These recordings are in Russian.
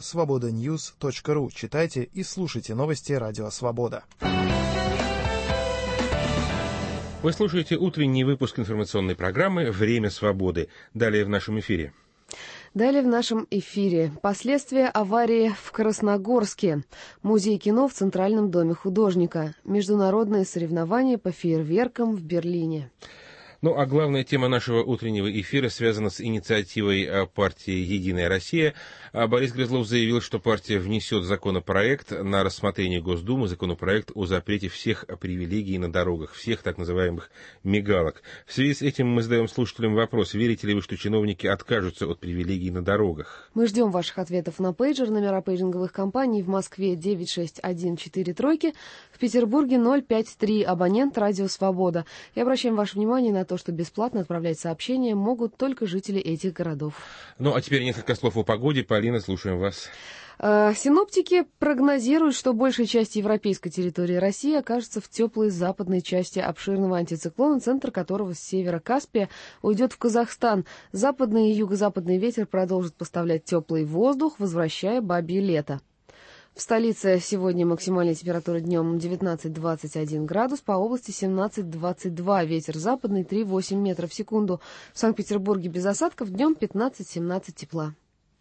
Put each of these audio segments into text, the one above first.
свободаnews.ru. Читайте и слушайте новости Радио Свобода. Вы слушаете утренний выпуск информационной программы «Время свободы». Далее в нашем эфире. Последствия аварии в Красногорске. Музей кино в Центральном доме художника. Международные соревнования по фейерверкам в Берлине. Ну, а главная тема нашего утреннего эфира связана с инициативой партии «Единая Россия». Борис Грызлов заявил, что партия внесет законопроект на рассмотрение Госдумы, законопроект о запрете всех привилегий на дорогах, всех так называемых мигалок. В связи с этим мы задаем слушателям вопрос: верите ли вы, что чиновники откажутся от привилегий на дорогах? Мы ждем ваших ответов на пейджер. Номера пейджинговых компаний: в Москве 96143, в Петербурге 053, абонент «Радио Свобода». И обращаем ваше внимание на то, что бесплатно отправлять сообщения могут только жители этих городов. Ну, а теперь несколько слов о погоде. Полина, слушаем вас. Синоптики прогнозируют, что большая часть европейской территории России окажется в теплой западной части обширного антициклона, центр которого с севера Каспия уйдет в Казахстан. Западный и юго-западный ветер продолжит поставлять теплый воздух, возвращая бабье лето. В столице сегодня максимальная температура днем 19-21 градус, по области 17-22, ветер западный 3,8 метров в секунду. В Санкт-Петербурге без осадков, днем 15-17 тепла.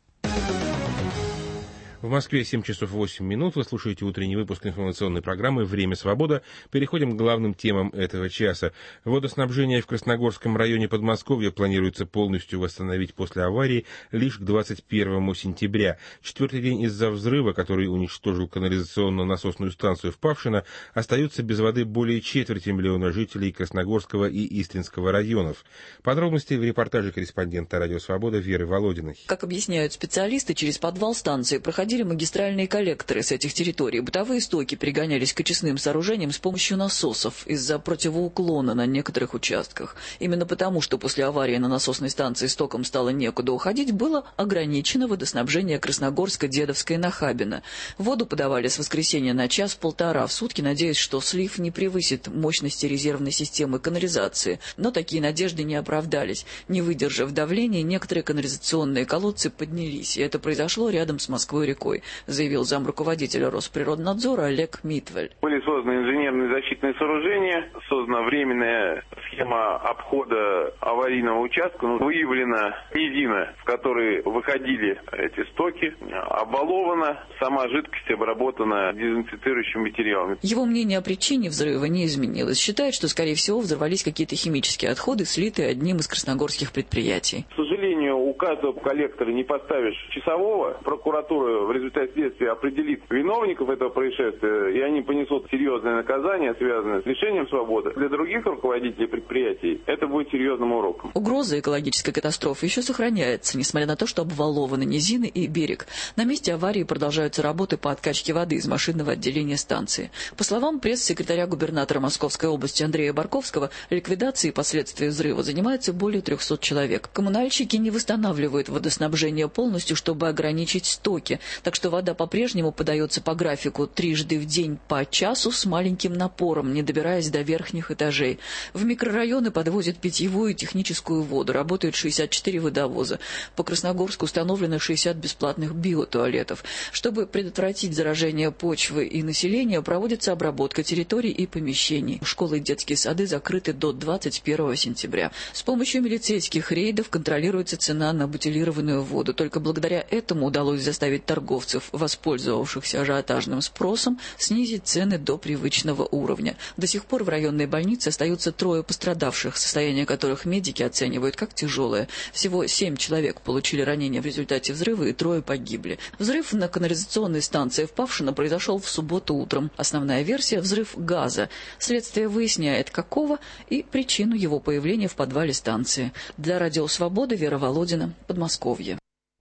В Москве 7 часов 8 минут. Вы слушаете утренний выпуск информационной программы «Время свобода». Переходим к главным темам этого часа. Водоснабжение в Красногорском районе Подмосковья планируется полностью восстановить после аварии лишь к 21 сентября. Четвертый день из-за взрыва, который уничтожил канализационно-насосную станцию в Павшино, остаются без воды более четверти миллиона жителей Красногорского и Истринского районов. Подробности в репортаже корреспондента «Радио Свобода» Веры Володиной. Как объясняют специалисты, через подвал станции проходили магистральные коллекторы с этих территорий. Бытовые стоки перегонялись к очистным сооружениям с помощью насосов из-за противоуклона на некоторых участках. Именно потому, что после аварии на насосной станции стоком стало некуда уходить, было ограничено водоснабжение Красногорска, Дедовска и Нахабино. Воду подавали с воскресенья на час-полтора в сутки, надеясь, что слив не превысит мощности резервной системы канализации. Но такие надежды не оправдались. Не выдержав давления, некоторые канализационные колодцы поднялись, и это произошло рядом с Москвой-рекой, заявил замруководителя Росприроднадзора Олег Митвель. Были созданы инженерные защитные сооружения, создана временная схема обхода аварийного участка, выявлена низина, в которой выходили эти стоки, обвалована, сама жидкость обработана дезинфицирующими материалами. Его мнение о причине взрыва не изменилось. Считает, что, скорее всего, взорвались какие-то химические отходы, слитые одним из красногорских предприятий. К сожалению, у каждого коллектора не поставишь часового. Прокуратура в результате следствия определит виновников этого происшествия, и они понесут серьезное наказание, связанное с лишением свободы. Для других руководителей предприятий это будет серьезным уроком. Угроза экологической катастрофы еще сохраняется, несмотря на то, что обвалованы низины и берег. На месте аварии продолжаются работы по откачке воды из машинного отделения станции. По словам пресс-секретаря губернатора Московской области Андрея Барковского, ликвидацией последствий взрыва занимается более 300 человек. Коммунальщики не восстанавливают водоснабжение полностью, чтобы ограничить стоки. Так что вода по-прежнему подается по графику трижды в день по часу с маленьким напором, не добираясь до верхних этажей. В микрорайоны подвозят питьевую и техническую воду. Работают 64 водовоза. По Красногорску установлено 60 бесплатных биотуалетов. Чтобы предотвратить заражение почвы и населения, проводится обработка территорий и помещений. Школы и детские сады закрыты до 21 сентября. С помощью милицейских рейдов контролируется цена на бутилированную воду. Только благодаря этому удалось заставить торговцев, воспользовавшихся ажиотажным спросом, снизить цены до привычного уровня. До сих пор в районной больнице остаются 3 пострадавших, состояние которых медики оценивают как тяжелое. Всего 7 человек получили ранения в результате взрыва и 3 погибли. Взрыв на канализационной станции в Павшино произошел в субботу утром. Основная версия – взрыв газа. Следствие выясняет, какого, и причину его появления в подвале станции. Для Радио Свобода Вера Володина, Подмосковье.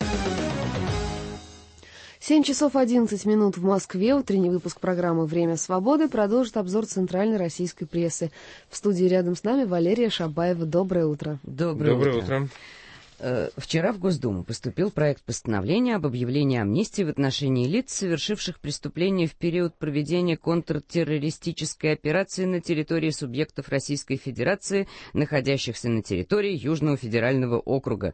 7 часов 11 минут в Москве. Утренний выпуск программы «Время свободы» продолжит обзор центральной российской прессы. В студии рядом с нами Валерия Шабаева. Доброе утро. Доброе утро. Вчера в Госдуму поступил проект постановления об объявлении амнистии в отношении лиц, совершивших преступления в период проведения контртеррористической операции на территории субъектов Российской Федерации, находящихся на территории Южного федерального округа.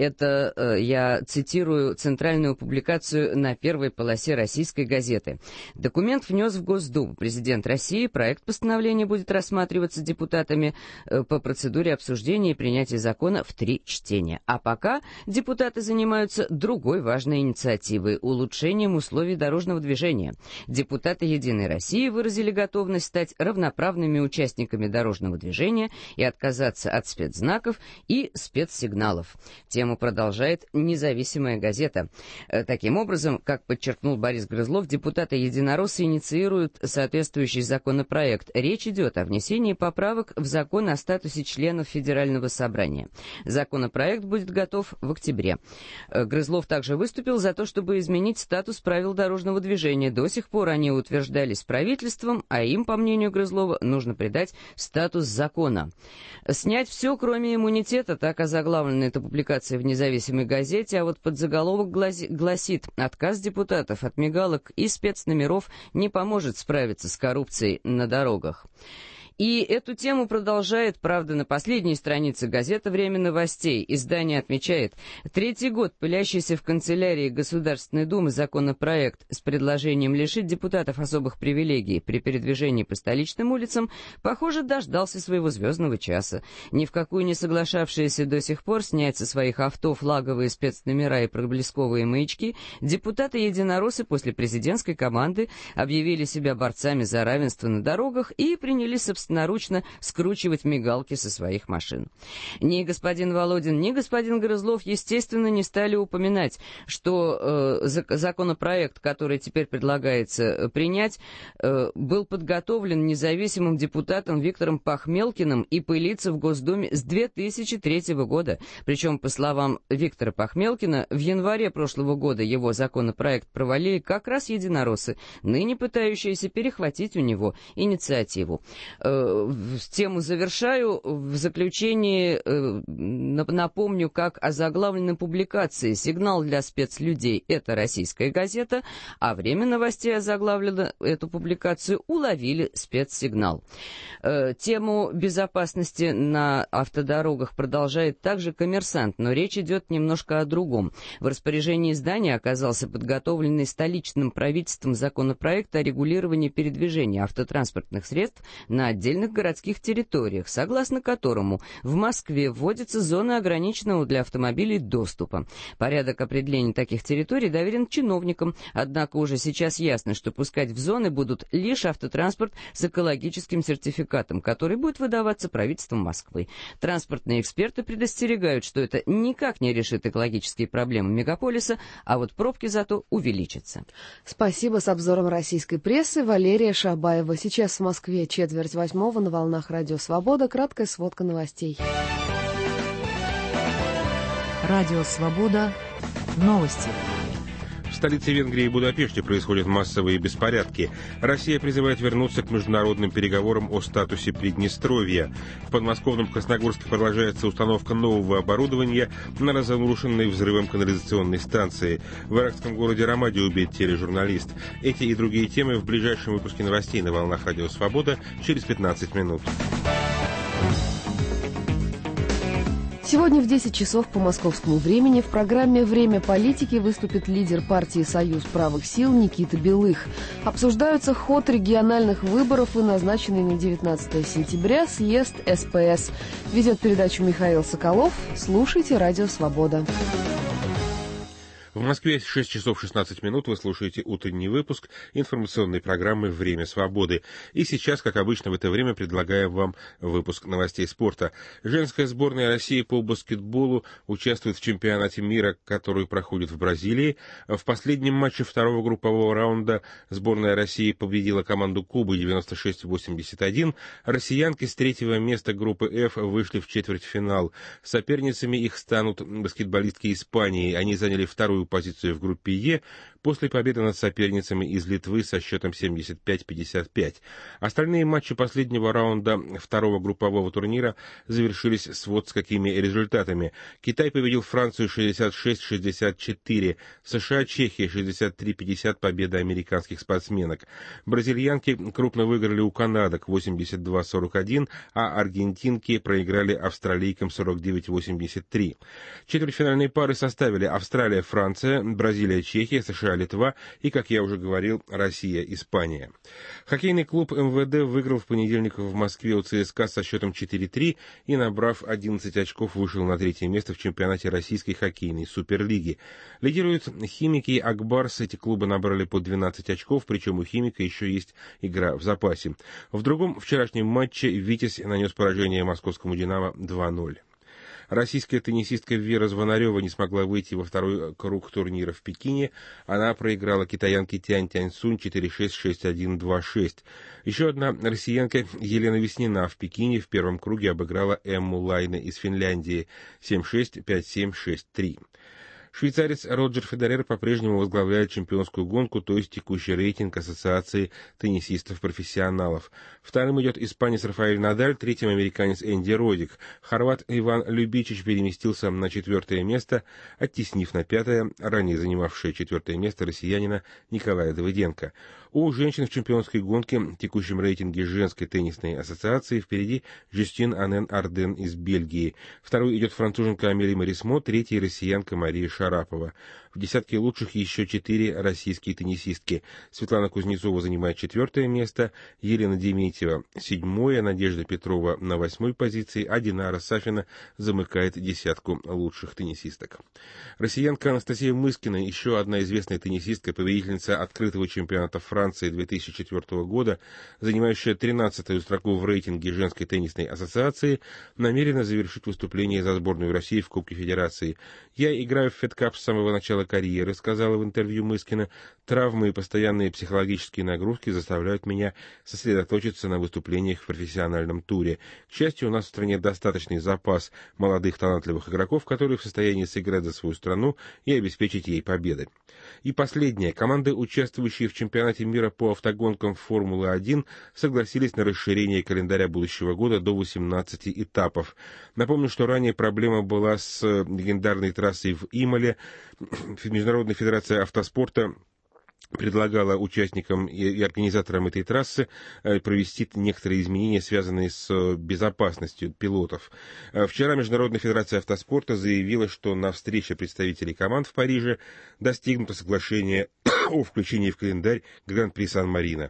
Это я цитирую центральную публикацию на первой полосе «Российской газеты». Документ внес в Госдуму президент России. Проект постановления будет рассматриваться депутатами по процедуре обсуждения и принятия закона в 3 чтения. А пока депутаты занимаются другой важной инициативой – улучшением условий дорожного движения. Депутаты «Единой России» выразили готовность стать равноправными участниками дорожного движения и отказаться от спецзнаков и спецсигналов. Тему продолжает «Независимая газета». Таким образом, как подчеркнул Борис Грызлов, депутаты «Единороссы» инициируют соответствующий законопроект. Речь идет о внесении поправок в закон о статусе членов Федерального собрания. Законопроект будет готов в октябре. Грызлов также выступил за то, чтобы изменить статус правил дорожного движения. До сих пор они утверждались правительством, а им, по мнению Грызлова, нужно придать статус закона. Снять все, кроме иммунитета, так озаглавлена эта публикация в «Независимой газете», а вот подзаголовок гласит: «Отказ депутатов от мигалок и спецномеров не поможет справиться с коррупцией на дорогах». И эту тему продолжает, правда, на последней странице газеты «Время новостей». Издание отмечает: 3-й год пылящийся в канцелярии Государственной Думы законопроект с предложением лишить депутатов особых привилегий при передвижении по столичным улицам, похоже, дождался своего звездного часа. Ни в какую не соглашавшиеся до сих пор снять со своих авто флаговые спецномера и проблесковые маячки, депутаты-единороссы после президентской команды объявили себя борцами за равенство на дорогах и принялись собственноручно скручивать мигалки со своих машин. Ни господин Володин, ни господин Грызлов, естественно, не стали упоминать, что законопроект, который теперь предлагается принять, был подготовлен независимым депутатом Виктором Пахмелкиным и пылится в Госдуме с 2003 года. Причем, по словам Виктора Пахмелкина, в январе прошлого года его законопроект провалили как раз единороссы, ныне пытающиеся перехватить у него инициативу. Тему завершаю. В заключении напомню, как озаглавлена публикации: «Сигнал для спецлюдей» — это «Российская газета», а «Время новостей» озаглавило эту публикацию «Уловили спецсигнал». Тему безопасности на автодорогах продолжает также «Коммерсант», но речь идет немножко о другом. В распоряжении издания оказался подготовленный столичным правительством законопроект о регулировании передвижения автотранспортных средств на отдельных городских территориях, согласно которому в Москве вводится зона ограниченного для автомобилей доступа. Порядок определения таких территорий доверен чиновникам, однако уже сейчас ясно, что пускать в зоны будут лишь автотранспорт с экологическим сертификатом, который будет выдаваться правительством Москвы. Транспортные эксперты предостерегают, что это никак не решит экологические проблемы мегаполиса, а вот пробки зато увеличатся. Спасибо. С обзором российской прессы Валерия Шабаева. Сейчас в Москве 7:45 на волнах Радио Свобода. Краткая сводка новостей. Радио Свобода. Новости. В столице Венгрии Будапеште происходят массовые беспорядки. Россия призывает вернуться к международным переговорам о статусе Приднестровья. В подмосковном Красногорске продолжается установка нового оборудования на разрушенной взрывом канализационной станции. В иракском городе Рамади убит тележурналист. Эти и другие темы в ближайшем выпуске новостей на волнах Радио Свобода через 15 минут. Сегодня в 10 часов по московскому времени в программе «Время политики» выступит лидер партии «Союз правых сил» Никита Белых. Обсуждаются ход региональных выборов и назначенный на 19 сентября съезд СПС. Ведет передачу Михаил Соколов. Слушайте «Радио Свобода». В Москве 6 часов 16 минут. Вы слушаете утренний выпуск информационной программы «Время свободы». И сейчас, как обычно, в это время предлагаем вам выпуск новостей спорта. Женская сборная России по баскетболу участвует в чемпионате мира, который проходит в Бразилии. В последнем матче второго группового раунда сборная России победила команду Кубы 96-81. Россиянки с третьего места группы F вышли в четвертьфинал. Соперницами их станут баскетболистки Испании. Они заняли вторую позицию в группе Е. после победы над соперницами из Литвы со счетом 75-55. Остальные матчи последнего раунда второго группового турнира завершились сводскими результатами. Китай победил Францию 66-64, США, Чехия 63-50, победа американских спортсменок. Бразильянки крупно выиграли у канадок 82-41, а аргентинки проиграли австралийкам 49-83. Четвертьфинальные пары составили Австралия-Франция, Бразилия-Чехия, США-Литва и, как я уже говорил, Россия-Испания. Хоккейный клуб МВД выиграл в понедельник в Москве у ЦСКА со счетом 4-3 и, набрав 11 очков, вышел на третье место в чемпионате Российской хоккейной суперлиги. Лидируют «Химики» и «Акбарс». Эти клубы набрали по 12 очков, причем у «Химика» еще есть игра в запасе. В другом вчерашнем матче «Витязь» нанес поражение московскому «Динамо» 2-0. Российская теннисистка Вера Звонарева не смогла выйти во второй круг турнира в Пекине. Она проиграла китаянке Тянь Тяньсунь 4-6, 6-1, 2-6. Еще одна россиянка Елена Веснина в Пекине в первом круге обыграла Эмму Лайне из Финляндии 7-6, 5-7, 6-3. Швейцарец Роджер Федерер по-прежнему возглавляет чемпионскую гонку, то есть текущий рейтинг Ассоциации теннисистов-профессионалов. Вторым идет испанец Рафаэль Надаль, третьим американец Энди Родик. Хорват Иван Любичич переместился на 4-е место, оттеснив на 5-е ранее занимавшее 4-е место россиянина Николая Давыденко. У женщин в чемпионской гонке в текущем рейтинге женской теннисной ассоциации впереди Жюстин Анен Арден из Бельгии. Второй идет француженка Амели Марисмо, третий россиянка Мария Шарапова. В десятке лучших еще 4 российские теннисистки. Светлана Кузнецова занимает 4-е место, Елена Дементьева 7-е, Надежда Петрова на 8-й позиции, а Динара Сафина замыкает десятку лучших теннисисток. Россиянка Анастасия Мыскина, еще одна известная теннисистка, победительница открытого чемпионата Франции 2004 года, занимающая 13-ю строку в рейтинге женской теннисной ассоциации, намерена завершить выступление за сборную России в Кубке Федерации. «Я играю в Федкап с самого начала карьеры», — сказала в интервью Мыскина. «Травмы и постоянные психологические нагрузки заставляют меня сосредоточиться на выступлениях в профессиональном туре. К счастью, у нас в стране достаточный запас молодых талантливых игроков, которые в состоянии сыграть за свою страну и обеспечить ей победы». И последнее. Команды, участвующие в чемпионате мира по автогонкам Формулы-1, согласились на расширение календаря будущего года до 18 этапов. Напомню, что ранее проблема была с легендарной трассой в Имоле. Международная федерация автоспорта предлагала участникам и организаторам этой трассы провести некоторые изменения, связанные с безопасностью пилотов. Вчера Международная федерация автоспорта заявила, что на встрече представителей команд в Париже достигнуто соглашение о включении в календарь Гран-при Сан-Марино.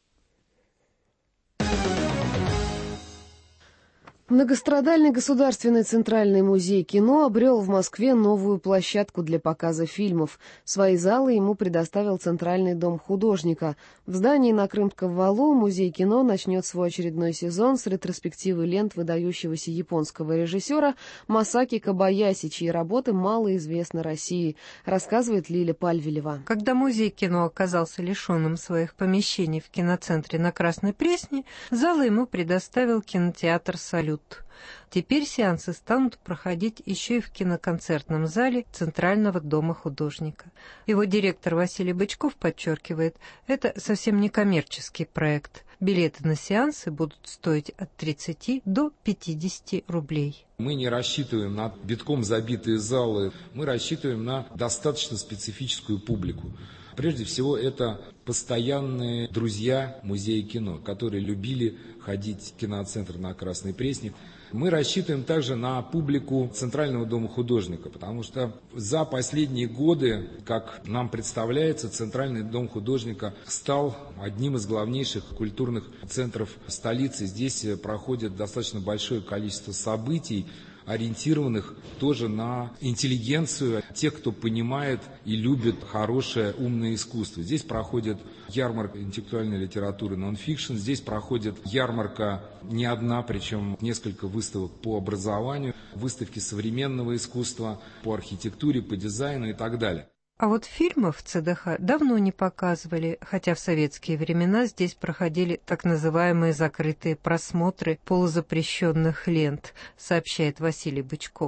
Многострадальный Государственный Центральный музей кино обрел в Москве новую площадку для показа фильмов. Свои залы ему предоставил Центральный дом художника. В здании на Крымском валу музей кино начнет свой очередной сезон с ретроспективы лент выдающегося японского режиссера Масаки Кобаяси, чьи работы мало известны России, рассказывает Лиля Пальвелева. Когда музей кино оказался лишенным своих помещений в киноцентре на Красной Пресне, залы ему предоставил кинотеатр «Салют». Теперь сеансы станут проходить еще и в киноконцертном зале Центрального дома художника. Его директор Василий Бычков подчеркивает, это совсем не коммерческий проект. Билеты на сеансы будут стоить от 30 до 50 рублей. Мы не рассчитываем на битком забитые залы, мы рассчитываем на достаточно специфическую публику. Прежде всего, это постоянные друзья музея кино, которые любили ходить в киноцентр на Красной Пресне. Мы рассчитываем также на публику Центрального дома художника, потому что за последние годы, как нам представляется, Центральный дом художника стал одним из главнейших культурных центров столицы. Здесь проходит достаточно большое количество событий, ориентированных тоже на интеллигенцию, тех, кто понимает и любит хорошее, умное искусство. Здесь проходит ярмарка интеллектуальной литературы нон-фикшн, здесь проходит ярмарка не одна, причем несколько выставок по образованию, выставки современного искусства, по архитектуре, по дизайну и так далее. А вот фильмов в ЦДХ давно не показывали, хотя в советские времена здесь проходили так называемые закрытые просмотры полузапрещенных лент, сообщает Василий Бычков.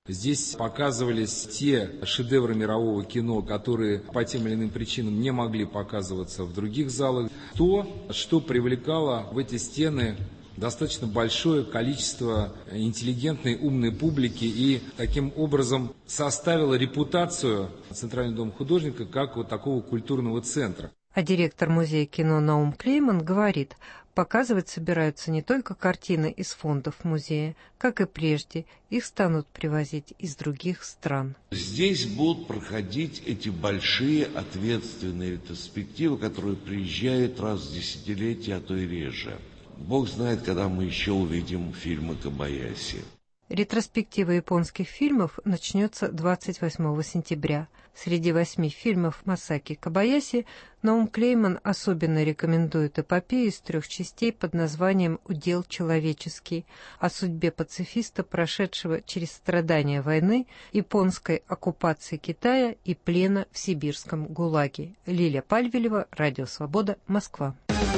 Здесь показывались те шедевры мирового кино, которые по тем или иным причинам не могли показываться в других залах. То, что привлекало в эти стены достаточно большое количество интеллигентной, умной публики и таким образом составило репутацию Центрального дома художника как вот такого культурного центра. А директор музея кино Наум Клейман говорит, показывать собираются не только картины из фондов музея, как и прежде, их станут привозить из других стран. Здесь будут проходить эти большие ответственные ретроспективы, которые приезжают раз в десятилетие, а то и реже. Бог знает, когда мы еще увидим фильмы Кобаяси. Ретроспектива японских фильмов начнется 28 сентября. Среди 8 фильмов Масаки Кобаяси Наум Клейман особенно рекомендует эпопею из 3 частей под названием «Удел человеческий» о судьбе пацифиста, прошедшего через страдания войны, японской оккупации Китая и плена в сибирском ГУЛАГе. Лилия Пальвелева, Радио Свобода, Москва.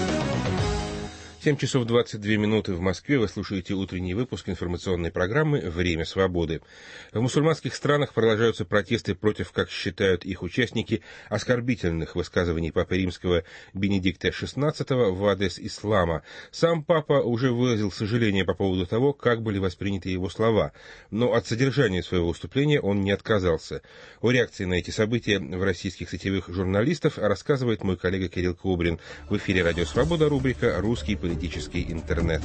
7 часов 22 минуты в Москве. Вы слушаете утренний выпуск информационной программы «Время свободы». В мусульманских странах продолжаются протесты против, как считают их участники, оскорбительных высказываний Папы Римского Бенедикта XVI в адрес ислама. Сам Папа уже выразил сожаление по поводу того, как были восприняты его слова, но от содержания своего выступления он не отказался. О реакции на эти события в российских сетевых журналистов рассказывает мой коллега Кирилл Кубрин. В эфире «Радио Свобода» рубрика «Русский политический интернет».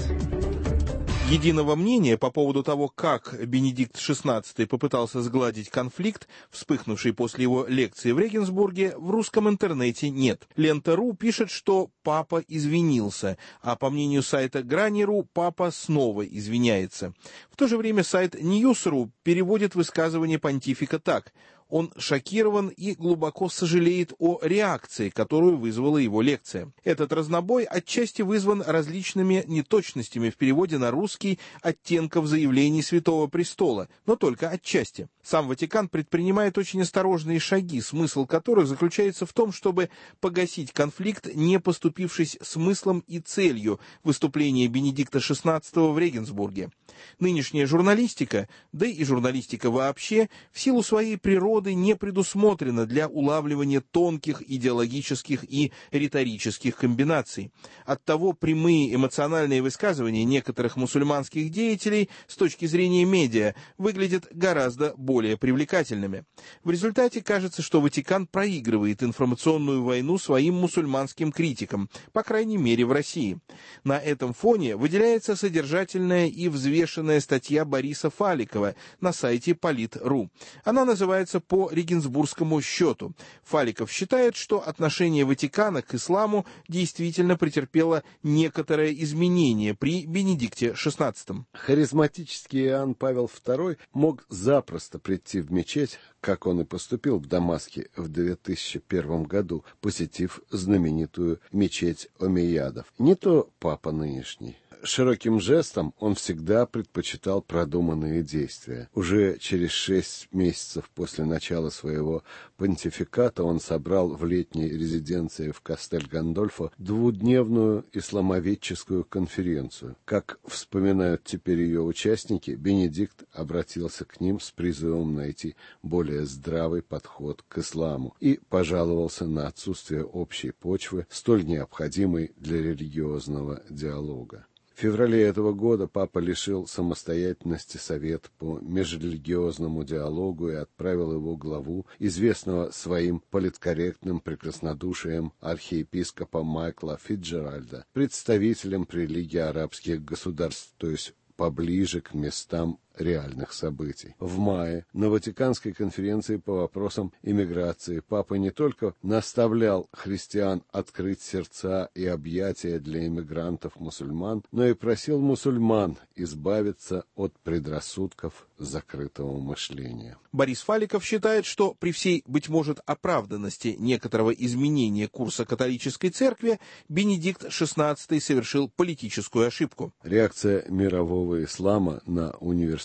Единого мнения по поводу того, как Бенедикт XVI попытался сгладить конфликт, вспыхнувший после его лекции в Регенсбурге, в русском интернете нет. Лента.ру пишет, что Папа извинился, а по мнению сайта Грани.ру, Папа снова извиняется. В то же время сайт News.ru переводит высказывание понтифика так: он шокирован и глубоко сожалеет о реакции, которую вызвала его лекция. Этот разнобой отчасти вызван различными неточностями в переводе на русский оттенков заявлений Святого Престола, но только отчасти. Сам Ватикан предпринимает очень осторожные шаги, смысл которых заключается в том, чтобы погасить конфликт, не поступившись смыслом и целью выступления Бенедикта XVI в Регенсбурге. Нынешняя журналистика, да и журналистика вообще, в силу своей природы не предусмотрена для улавливания тонких идеологических и риторических комбинаций. Оттого прямые эмоциональные высказывания некоторых мусульманских деятелей с точки зрения медиа выглядят гораздо более привлекательными. В результате кажется, что Ватикан проигрывает информационную войну своим мусульманским критикам, по крайней мере в России. На этом фоне выделяется содержательная и взвешенная статья Бориса Фаликова на сайте Polit.ru. Она называется «По регенсбургскому счету». Фаликов считает, что отношение Ватикана к исламу действительно претерпело некоторое изменение при Бенедикте XVI. Харизматический Иоанн Павел II мог запросто прийти в мечеть, как он и поступил в Дамаске в 2001 году, посетив знаменитую мечеть омейядов. Не то папа нынешний. Широким жестом он всегда предпочитал продуманные действия. Уже через 6 месяцев после начала своего понтификата он собрал в летней резиденции в Кастель-Гандольфо 2-дневную исламоведческую конференцию. Как вспоминают теперь ее участники, Бенедикт обратился к ним с призывом найти более здравый подход к исламу и пожаловался на отсутствие общей почвы, столь необходимой для религиозного диалога. В феврале этого года папа лишил самостоятельности Совет по межрелигиозному диалогу и отправил его главу, известного своим политкорректным прекраснодушием архиепископа Майкла Фитджеральда, представителем религии арабских государств, то есть поближе к местам реальных событий. В мае на Ватиканской конференции по вопросам иммиграции папа не только наставлял христиан открыть сердца и объятия для иммигрантов-мусульман, но и просил мусульман избавиться от предрассудков закрытого мышления. Борис Фаликов считает, что при всей, быть может, оправданности некоторого изменения курса католической церкви, Бенедикт XVI совершил политическую ошибку. Реакция мирового ислама на университет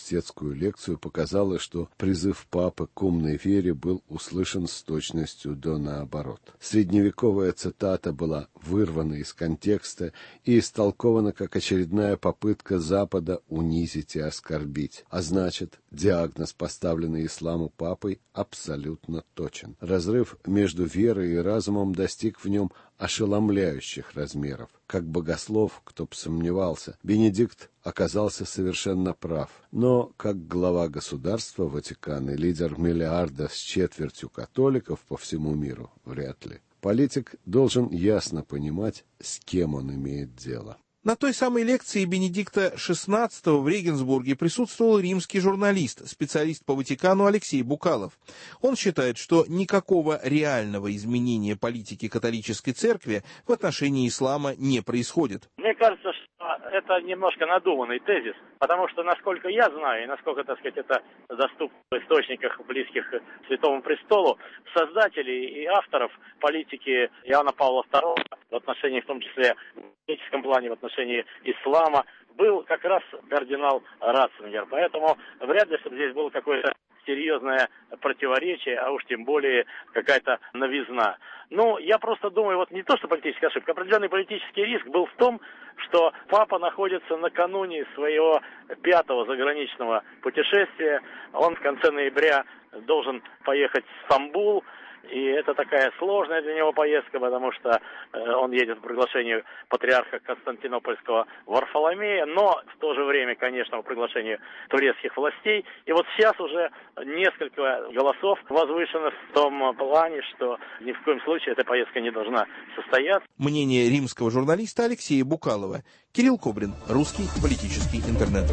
университетскую лекцию, показало, что призыв папы к умной вере был услышан с точностью до наоборот. Средневековая цитата была вырвана из контекста и истолкована как очередная попытка Запада унизить и оскорбить. А значит, диагноз, поставленный исламу папой, абсолютно точен. Разрыв между верой и разумом достиг в нем ошеломляющих размеров. Как богослов, кто бы сомневался, Бенедикт оказался совершенно прав. Но как глава государства Ватикана и лидер миллиарда с четвертью католиков по всему миру, вряд ли. Политик должен ясно понимать, с кем он имеет дело. На той самой лекции Бенедикта XVI в Регенсбурге присутствовал римский журналист, специалист по Ватикану Алексей Букалов. Он считает, что никакого реального изменения политики католической церкви в отношении ислама не происходит. Мне кажется, что это немножко надуманный тезис, потому что, насколько я знаю, и насколько, так сказать, это доступно в источниках, близких к Святому Престолу, создателей и авторов политики Иоанна Павла II в отношении, в том числе в политическом плане, в отношении ислама, был как раз кардинал Ратцингер. Поэтому вряд ли, чтобы здесь было какое-то серьезное противоречие, а уж тем более какая-то новизна. Ну, я просто думаю, вот не то, что политическая ошибка, определенный политический риск был в том, что папа находится накануне своего 5-го заграничного путешествия. Он в конце ноября должен поехать в Стамбул. И это такая сложная для него поездка, потому что он едет по приглашению патриарха Константинопольского Варфоломея, но в то же время, конечно, по приглашению турецких властей. И вот сейчас уже несколько голосов возвышено в том плане, что ни в коем случае эта поездка не должна состояться. Мнение римского журналиста Алексея Букалова. Кирилл Кобрин, русский политический интернет.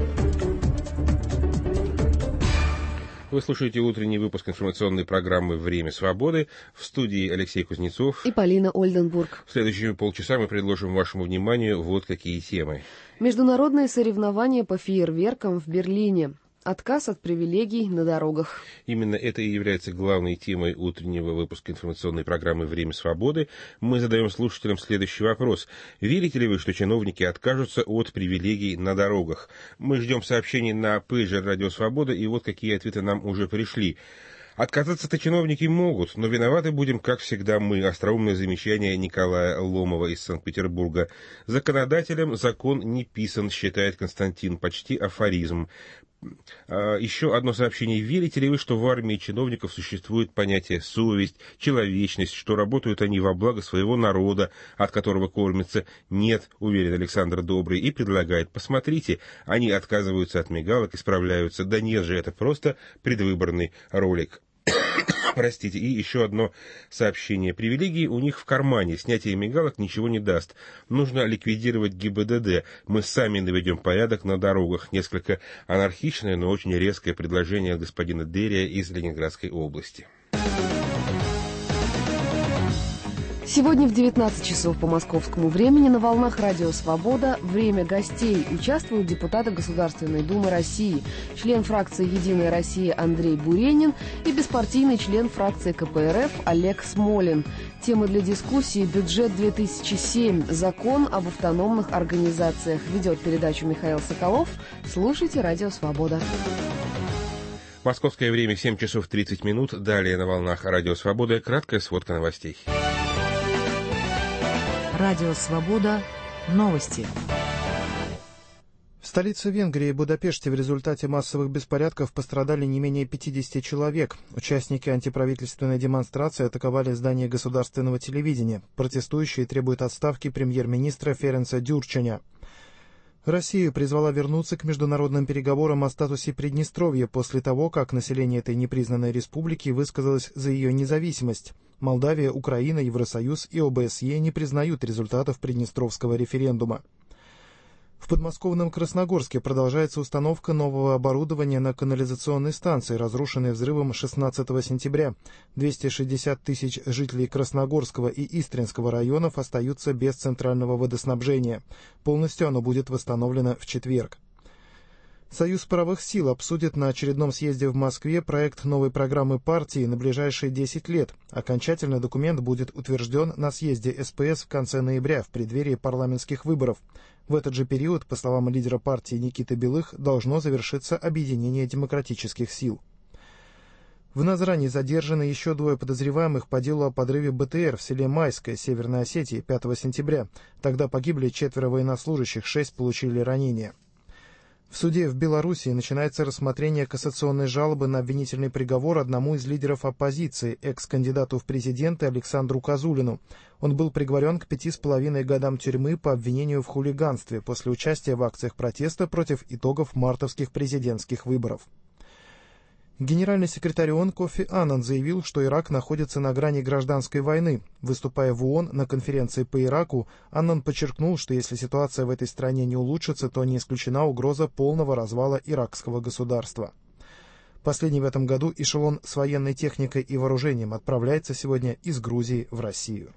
Вы слушаете утренний выпуск информационной программы «Время свободы». В студии Алексей Кузнецов и Полина Ольденбург. В следующие полчаса мы предложим вашему вниманию вот какие темы. Международные соревнования по фейерверкам в Берлине. Отказ от привилегий на дорогах. Именно это и является главной темой утреннего выпуска информационной программы «Время свободы». Мы задаем слушателям следующий вопрос. Верите ли вы, что чиновники откажутся от привилегий на дорогах? Мы ждем сообщений на пейджер «Радио Свобода», и вот какие ответы нам уже пришли. Отказаться-то чиновники могут, но виноваты будем, как всегда, мы. Остроумное замечание Николая Ломова из Санкт-Петербурга. Законодателем закон не писан, считает Константин, почти афоризм. Еще одно сообщение. Верите ли вы, что в армии чиновников существует понятие совесть, человечность, что работают они во благо своего народа, от которого кормятся? Нет, уверен Александр Добрый, и предлагает. Посмотрите, они отказываются от мигалок и справляются. Да нет же, это просто предвыборный ролик. Простите, и еще одно сообщение. Привилегии у них в кармане. Снятие мигалок ничего не даст. Нужно ликвидировать ГИБДД. Мы сами наведем порядок на дорогах. Несколько анархичное, но очень резкое предложение господина Дерия из Ленинградской области. Сегодня в 19 часов по московскому времени на волнах Радио Свобода «Время гостей» участвуют депутаты Государственной Думы России, член фракции «Единая Россия» Андрей Буренин и беспартийный член фракции КПРФ Олег Смолин. Темы для дискуссии «Бюджет 2007. Закон об автономных организациях». Ведет передачу Михаил Соколов. Слушайте «Радио Свобода». Московское время 7 часов 30 минут. Далее на волнах Радио Свобода краткая сводка новостей. Радио Свобода. Новости. В столице Венгрии, Будапеште, в результате массовых беспорядков пострадали не менее 50 человек. Участники антиправительственной демонстрации атаковали здание государственного телевидения. Протестующие требуют отставки премьер-министра Ференца Дюрченя. Россия призвала вернуться к международным переговорам о статусе Приднестровья после того, как население этой непризнанной республики высказалось за ее независимость. Молдавия, Украина, Евросоюз и ОБСЕ не признают результатов Приднестровского референдума. В подмосковном Красногорске продолжается установка нового оборудования на канализационной станции, разрушенной взрывом 16 сентября. 260 тысяч жителей Красногорского и Истринского районов остаются без центрального водоснабжения. Полностью оно будет восстановлено в четверг. Союз правых сил обсудит на очередном съезде в Москве проект новой программы партии на ближайшие 10 лет. Окончательный документ будет утвержден на съезде СПС в конце ноября в преддверии парламентских выборов. В этот же период, по словам лидера партии Никиты Белых, должно завершиться объединение демократических сил. В Назрани задержаны еще 2 подозреваемых по делу о подрыве БТР в селе Майское, Северной Осетии, 5 сентября. Тогда погибли 4 военнослужащих, 6 получили ранения. В суде в Белоруссии начинается рассмотрение кассационной жалобы на обвинительный приговор одному из лидеров оппозиции, экс-кандидату в президенты Александру Козулину. Он был приговорен к 5,5 годам тюрьмы по обвинению в хулиганстве после участия в акциях протеста против итогов мартовских президентских выборов. Генеральный секретарь ООН Кофи Аннан заявил, что Ирак находится на грани гражданской войны. Выступая в ООН на конференции по Ираку, Аннан подчеркнул, что если ситуация в этой стране не улучшится, то не исключена угроза полного развала иракского государства. Последний в этом году эшелон с военной техникой и вооружением отправляется сегодня из Грузии в Россию.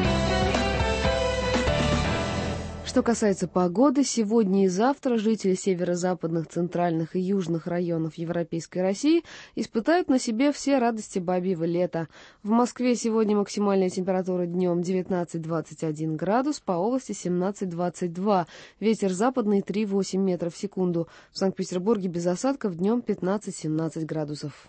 Что касается погоды, сегодня и завтра жители северо-западных, центральных и южных районов Европейской России испытают на себе все радости бабьего лета. В Москве сегодня максимальная температура днем 19-21 градус, по области 17-22, ветер западный 3,8 метров в секунду. В Санкт-Петербурге без осадков днем 15-17 градусов.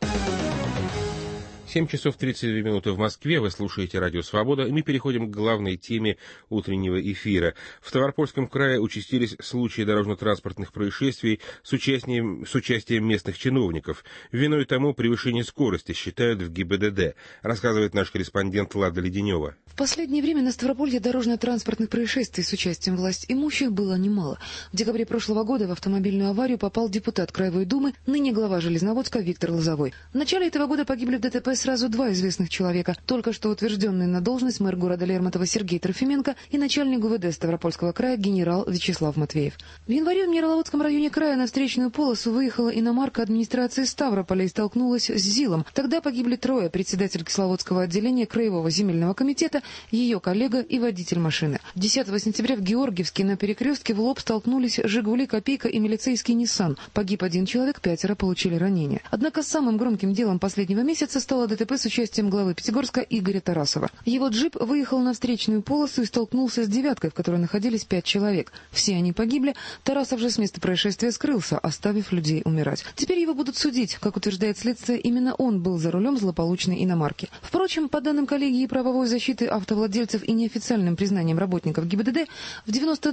7 часов 32 минуты в Москве. Вы слушаете «Радио Свобода», и мы переходим к главной теме утреннего эфира. В Ставропольском крае участились случаи дорожно-транспортных происшествий с участием местных чиновников. Виной тому превышение скорости, считают в ГИБДД, рассказывает наш корреспондент Лада Леденева. В последнее время на Ставрополье дорожно-транспортных происшествий с участием властимущих было немало. В декабре прошлого года в автомобильную аварию попал депутат Краевой думы, ныне глава Железноводска Виктор Лозовой. В начале этого года погибли в ДТП сразу 2 известных человека. Только что утвержденный на должность мэр города Лермонтова Сергей Трофименко и начальник ГУВД Ставропольского края генерал Вячеслав Матвеев. В январе в Мироловодском районе края на встречную полосу выехала иномарка администрации Ставрополя и столкнулась с ЗИЛом. Тогда погибли 3: председатель Кисловодского отделения Краевого земельного комитета, ее коллега и водитель машины. 10 сентября в Георгиевске на перекрестке в лоб столкнулись «Жигули», «Копейка» и милицейский «Ниссан». Погиб 1 человек, 5 получили ранения. Однако самым громким делом последнего месяца стало ДТП с участием главы Пятигорска Игоря Тарасова. Его джип выехал на встречную полосу и столкнулся с «девяткой», в которой находились 5 человек. Все они погибли. Тарасов же с места происшествия скрылся, оставив людей умирать. Теперь его будут судить. Как утверждает следствие, именно он был за рулем злополучной иномарки. Впрочем, по данным коллегии правовой защиты автовладельцев и неофициальным признанием работников ГИБДД, в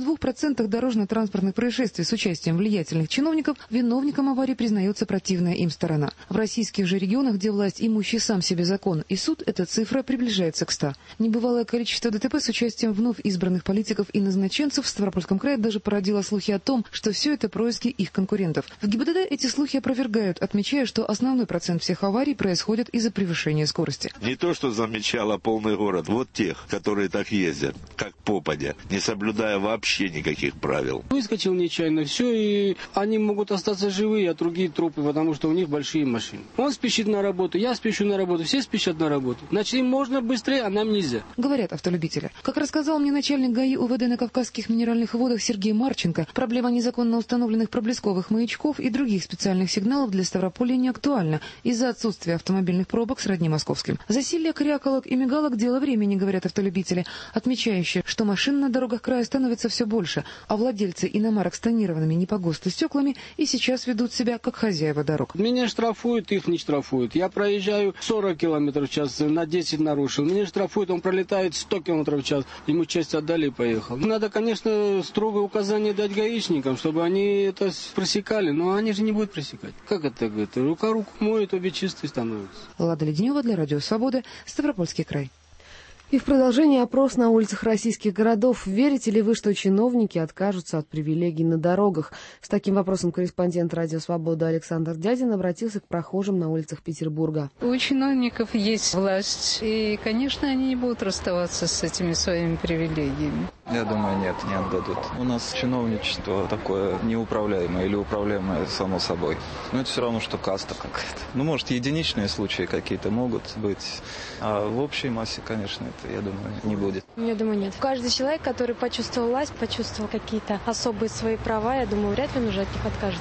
92% дорожно-транспортных происшествий с участием влиятельных чиновников виновником аварии признается противная им сторона. В российских же регионах, где власть имущий сам себе закон и суд, эта цифра приближается к 100. Небывалое количество ДТП с участием вновь избранных политиков и назначенцев в Ставропольском крае даже породило слухи о том, что все это происки их конкурентов. В ГИБДД эти слухи опровергают, отмечая, что основной процент всех аварий происходит из-за превышения скорости. Не то, что замечала полный город, вот тех, которые так ездят, как попадя, не соблюдая вообще никаких правил. Выскочил нечаянно, все, и они могут остаться живые, а другие трупы, потому что у них большие машины. Он спешит на работу, я спешу на работу, все спешат на работу. Значит, им можно быстрее, а нам нельзя. Говорят автолюбители. Как рассказал мне начальник ГАИ УВД на Кавказских минеральных водах Сергей Марченко, проблема незаконно установленных проблесковых маячков и других специальных сигналов для Ставрополья не актуальна из-за отсутствия автомобильных пробок сродни московским. Засилье кряколок и мигалок – дело времени, говорят автолюбители, отмечающие, что машин на дорогах края становится все больше, а владельцы иномарок с тонированными не по ГОСТу стеклами и сейчас ведут себя как хозяева дорог. Меня штрафуют, их не штрафуют. Я проезжаю 40 км в час, на 10 нарушил. Меня штрафуют, он пролетает 100 км в час. Ему часть отдали и поехал. Надо, конечно, строгое указание дать гаишникам, чтобы они это пресекали, но они же не будут пресекать. Как это говорит? Рука руку моет, обе чистые становятся. Лада Леденева для Радио Свобода, Ставропольский край. И в продолжение опрос на улицах российских городов. Верите ли вы, что чиновники откажутся от привилегий на дорогах? С таким вопросом корреспондент «Радио Свобода» Александр Дядин обратился к прохожим на улицах Петербурга. У чиновников есть власть, и, конечно, они не будут расставаться с этими своими привилегиями. Я думаю, нет, не отдадут. У нас чиновничество такое неуправляемое или управляемое само собой. Но это все равно, что каста какая-то. Ну, может, единичные случаи какие-то могут быть, а в общей массе, конечно, это, я думаю, не будет. Я думаю, нет. Каждый человек, который почувствовал власть, почувствовал какие-то особые свои права, я думаю, вряд ли он уже от них откажется.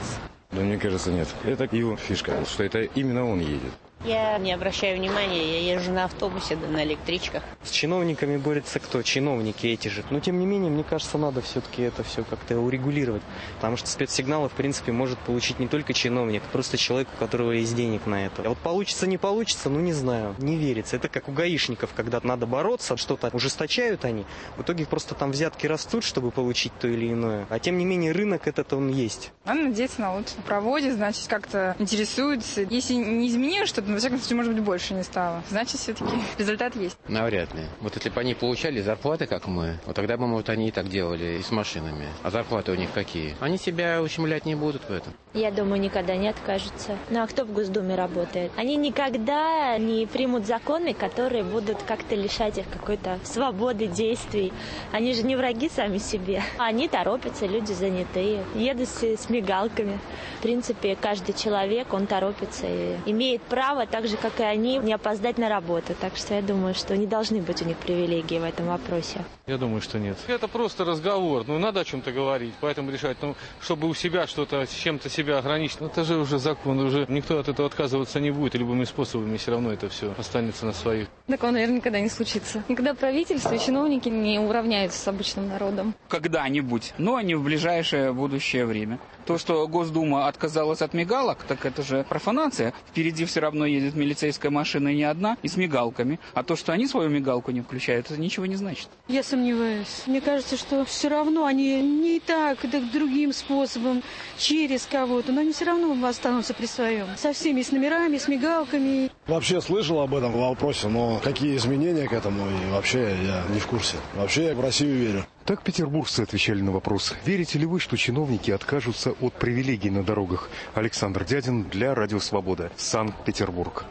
Да, мне кажется, нет. Это его фишка, что это именно он едет. Я не обращаю внимания, я езжу на автобусе, да на электричках. С чиновниками борется кто? Чиновники эти же. Но тем не менее, мне кажется, надо все-таки это все как-то урегулировать. Потому что спецсигналы, в принципе, может получить не только чиновник, просто человек, у которого есть денег на это. А вот получится, не получится, ну не знаю, не верится. Это как у гаишников, когда надо бороться, что-то ужесточают они. В итоге просто там взятки растут, чтобы получить то или иное. А тем не менее, рынок этот он есть. Надо надеяться на лучшее. Проводит, значит, как-то интересуется. Если не изменилось что-то, но, во всяком случае, может быть, больше не стало. Значит, все-таки результат есть. Навряд ли. Вот если бы они получали зарплаты, как мы, вот тогда бы, может, они и так делали, и с машинами. А зарплаты у них какие? Они себя ущемлять не будут в этом. Я думаю, никогда не откажутся. Ну а кто в Госдуме работает? Они никогда не примут законы, которые будут как-то лишать их какой-то свободы действий. Они же не враги сами себе. Они торопятся, люди занятые. Едут с мигалками. В принципе, каждый человек, он торопится и имеет право, так же, как и они, не опоздать на работу. Так что я думаю, что не должны быть у них привилегии в этом вопросе. Я думаю, что нет. Это просто разговор. Ну, надо о чем-то говорить, поэтому решать. Ну, чтобы у себя что-то, с чем-то себя ограничить, это же уже закон, уже никто от этого отказываться не будет. И любыми способами все равно это все останется на своих. Такого, наверное, никогда не случится. Никогда правительство и чиновники не уравняются с обычным народом. Когда-нибудь, но не в ближайшее будущее время. То, что Госдума отказалась от мигалок, так это же профанация. Впереди все равно едет милицейская машина не одна и с мигалками. А то, что они свою мигалку не включают, это ничего не значит. Я сомневаюсь. Мне кажется, что все равно они не так, да другим способом, через кого-то, но они все равно останутся при своем. Со всеми, с номерами, с мигалками. Вообще слышал об этом вопросе, но какие изменения к этому, и вообще я не в курсе. Вообще я в Россию верю. Так петербуржцы отвечали на вопрос: верите ли вы, что чиновники откажутся от привилегий на дорогах? Александр Дядин для Радио Свобода, Санкт-Петербург.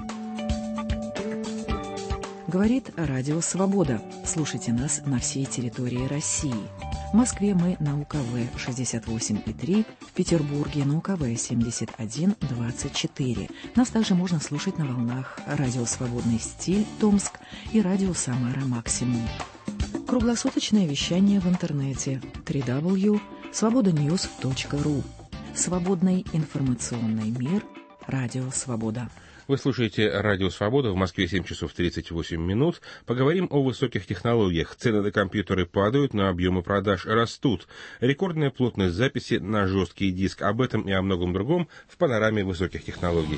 Говорит Радио Свобода. Слушайте нас на всей территории России. В Москве мы на УКВ 68,3, в Петербурге на УКВ 71,24. Нас также можно слушать на волнах Радио Свободный стиль Томск и Радио Самара Максимум. Круглосуточное вещание в интернете www.svobodanews.ru. Свободный информационный мир. Радио Свобода. Вы слушаете Радио Свобода, в Москве 7 часов 38 минут. Поговорим о высоких технологиях. Цены на компьютеры падают, но объемы продаж растут. Рекордная плотность записи на жесткий диск. Об этом и о многом другом в панораме высоких технологий.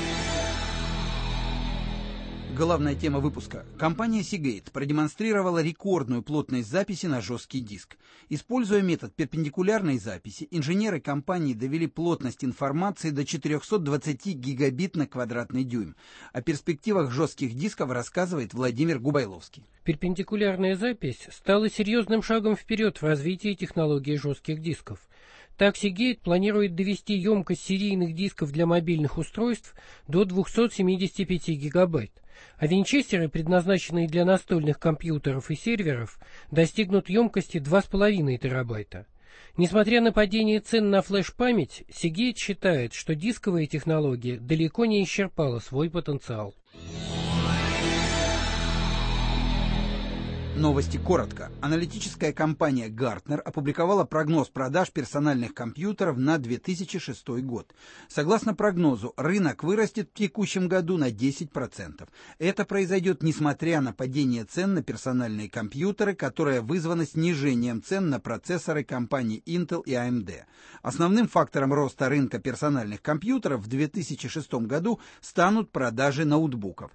Главная тема выпуска. Компания Seagate продемонстрировала рекордную плотность записи на жесткий диск. Используя метод перпендикулярной записи, инженеры компании довели плотность информации до 420 гигабит на квадратный дюйм. О перспективах жестких дисков рассказывает Владимир Губайловский. Перпендикулярная запись стала серьезным шагом вперед в развитии технологии жестких дисков. Так, Seagate планирует довести емкость серийных дисков для мобильных устройств до 275 гигабайт, а винчестеры, предназначенные для настольных компьютеров и серверов, достигнут емкости 2,5 терабайта. Несмотря на падение цен на флеш-память, Seagate считает, что дисковая технология далеко не исчерпала свой потенциал. Новости коротко. Аналитическая компания Gartner опубликовала прогноз продаж персональных компьютеров на 2006 год. Согласно прогнозу, рынок вырастет в текущем году на 10%. Это произойдет несмотря на падение цен на персональные компьютеры, которое вызвано снижением цен на процессоры компаний Intel и AMD. Основным фактором роста рынка персональных компьютеров в 2006 году станут продажи ноутбуков.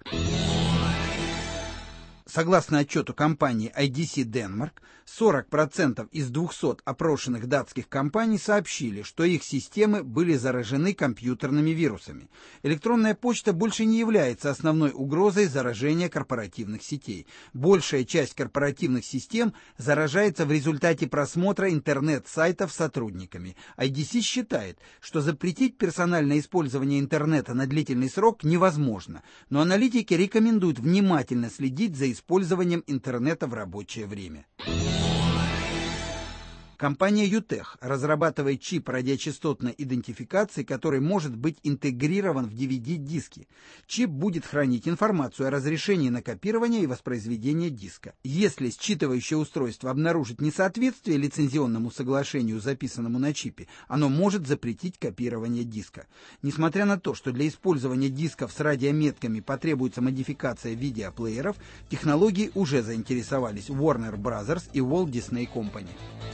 Согласно отчету компании IDC Denmark, 40% из 200 опрошенных датских компаний сообщили, что их системы были заражены компьютерными вирусами. Электронная почта больше не является основной угрозой заражения корпоративных сетей. Большая часть корпоративных систем заражается в результате просмотра интернет-сайтов сотрудниками. IDC считает, что запретить персональное использование интернета на длительный срок невозможно, но аналитики рекомендуют внимательно следить за использованием интернета в рабочее время. Компания «Ютех» разрабатывает чип радиочастотной идентификации, который может быть интегрирован в DVD-диски. Чип будет хранить информацию о разрешении на копирование и воспроизведение диска. Если считывающее устройство обнаружит несоответствие лицензионному соглашению, записанному на чипе, оно может запретить копирование диска. Несмотря на то, что для использования дисков с радиометками потребуется модификация видеоплееров, технологии уже заинтересовались Warner Brothers и Walt Disney Company.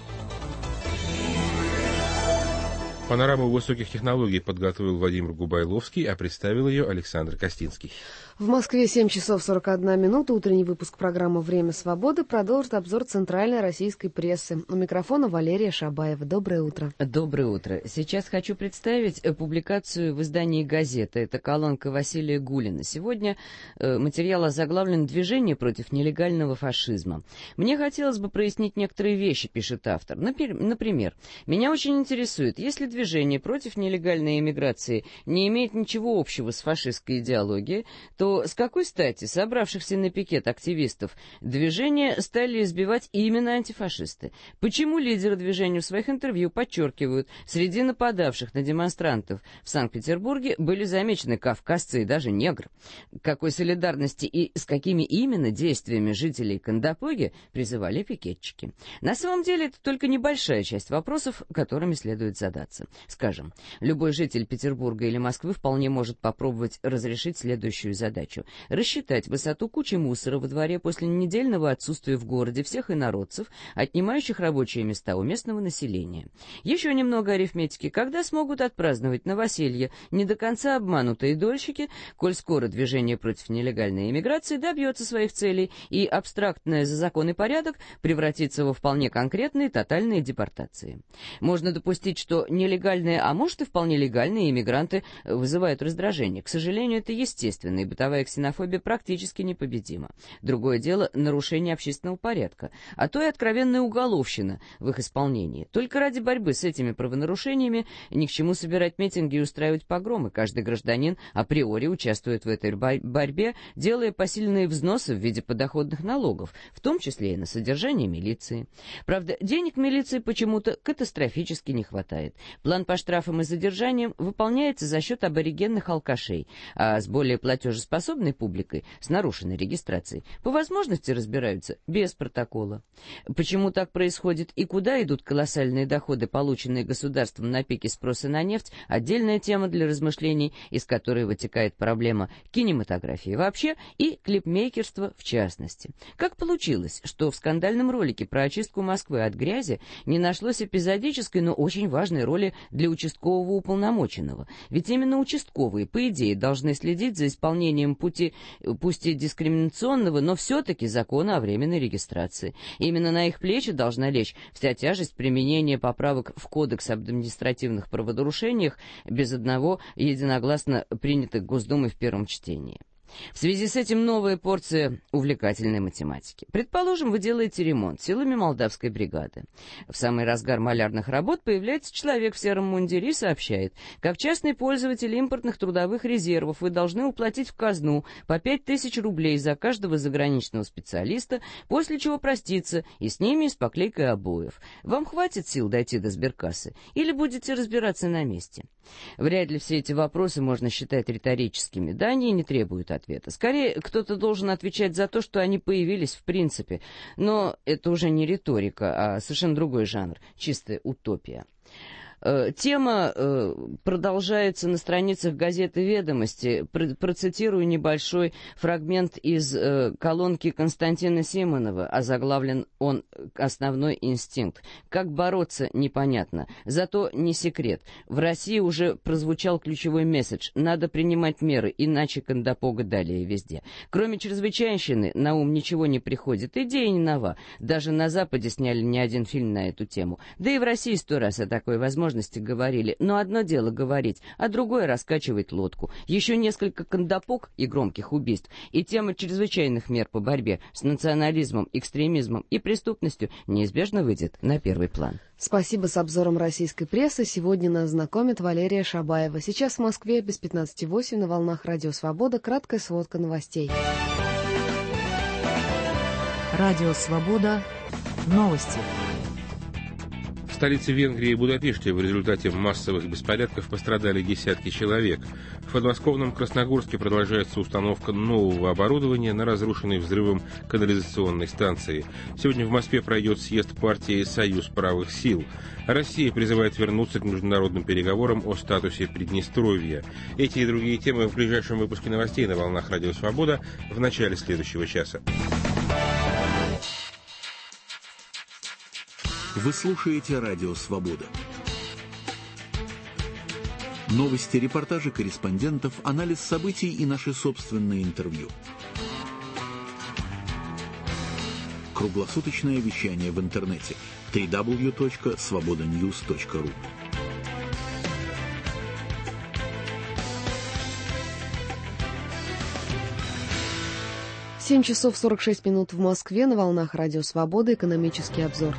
Панораму высоких технологий подготовил Владимир Губайловский, а представил ее Александр Костинский. В Москве 7 часов 41 минута. Утренний выпуск программы «Время свободы» продолжит обзор центральной российской прессы. У микрофона Валерия Шабаева. Доброе утро. Доброе утро. Сейчас хочу представить публикацию в издании «Газета». Это колонка Василия Гулина. Сегодня материал озаглавлен «Движение против нелегального фашизма». Мне хотелось бы прояснить некоторые вещи, пишет автор. Например, меня очень интересует, если движение против нелегальной эмиграции не имеет ничего общего с фашистской идеологией, то с какой стати собравшихся на пикет активистов движения стали избивать именно антифашисты? Почему лидеры движения в своих интервью подчеркивают, среди нападавших на демонстрантов в Санкт-Петербурге были замечены кавказцы и даже негры? Какой солидарности и с какими именно действиями жителей Кандапоги призывали пикетчики? На самом деле это только небольшая часть вопросов, которыми следует задаться. Скажем, любой житель Петербурга или Москвы вполне может попробовать разрешить следующую задачу. Рассчитать высоту кучи мусора во дворе после недельного отсутствия в городе всех инородцев, отнимающих рабочие места у местного населения. Еще немного арифметики. Когда смогут отпраздновать новоселье не до конца обманутые дольщики, коль скоро движение против нелегальной эмиграции добьется своих целей и абстрактное за закон и порядок превратится во вполне конкретные тотальные депортации. Можно допустить, что нелегальные, а может и вполне легальные иммигранты вызывают раздражение. К сожалению, это естественно, и бытовая ксенофобия практически непобедима. Другое дело — нарушение общественного порядка, а то и откровенная уголовщина в их исполнении. Только ради борьбы с этими правонарушениями ни к чему собирать митинги и устраивать погромы. Каждый гражданин априори участвует в этой борьбе, делая посильные взносы в виде подоходных налогов, в том числе и на содержание милиции. Правда, денег милиции почему-то катастрофически не хватает. План по штрафам и задержаниям выполняется за счет аборигенных алкашей, а с более платежеспособной публикой с нарушенной регистрацией по возможности разбираются без протокола. Почему так происходит и куда идут колоссальные доходы, полученные государством на пике спроса на нефть, отдельная тема для размышлений, из которой вытекает проблема кинематографии вообще и клипмейкерства в частности. Как получилось, что в скандальном ролике про очистку Москвы от грязи не нашлось эпизодической, но очень важной роли для участкового уполномоченного? Ведь именно участковые, по идее, должны следить за исполнением пусть и дискриминационного, но все-таки закона о временной регистрации. Именно на их плечи должна лечь вся тяжесть применения поправок в Кодекс об административных правонарушениях без одного единогласно принятых Госдумой в первом чтении. В связи с этим новая порция увлекательной математики. Предположим, вы делаете ремонт силами молдавской бригады. В самый разгар малярных работ появляется человек в сером мундире и сообщает: как частный пользователь импортных трудовых резервов вы должны уплатить в казну по 5000 рублей за каждого заграничного специалиста, после чего проститься и с ними, и с поклейкой обоев. Вам хватит сил дойти до сберкассы или будете разбираться на месте? Вряд ли все эти вопросы можно считать риторическими, да они не требуют ответа. Скорее, кто-то должен отвечать за то, что они появились в принципе. Но это уже не риторика, а совершенно другой жанр, чистая утопия. Тема продолжается на страницах газеты «Ведомости». Процитирую небольшой фрагмент из колонки Константина Симонова. Озаглавлен он «Основной инстинкт». Как бороться, непонятно. Зато не секрет. В России уже прозвучал ключевой месседж. Надо принимать меры, иначе Кандапога далее везде. Кроме чрезвычайщины на ум ничего не приходит. Идея не нова. Даже на Западе сняли не один фильм на эту тему. Да и в России 100 раз о такой возможности говорили. Но одно дело говорить, а другое раскачивать лодку. Еще несколько кандапог и громких убийств, и тема чрезвычайных мер по борьбе с национализмом, экстремизмом и преступностью неизбежно выйдет на первый план. Спасибо. С обзором российской прессы сегодня нас знакомит Валерия Шабаева. Сейчас в Москве без 15:08 на волнах Радио Свобода краткая сводка новостей. Радио Свобода. Новости. столице Венгрии Будапеште в результате массовых беспорядков пострадали десятки человек. В подмосковном Красногорске продолжается установка нового оборудования на разрушенной взрывом канализационной станции. Сегодня в Москве пройдет съезд партии «Союз правых сил». Россия призывает вернуться к международным переговорам о статусе Приднестровья. Эти и другие темы в ближайшем выпуске новостей на волнах Радио Свобода в начале следующего часа. Вы слушаете Радио Свобода. Новости, репортажи корреспондентов, анализ событий и наши собственные интервью. Круглосуточное вещание в интернете www.svobodanews.ru. Семь часов 46 минут в Москве. На волнах Радио Свобода. Экономический обзор.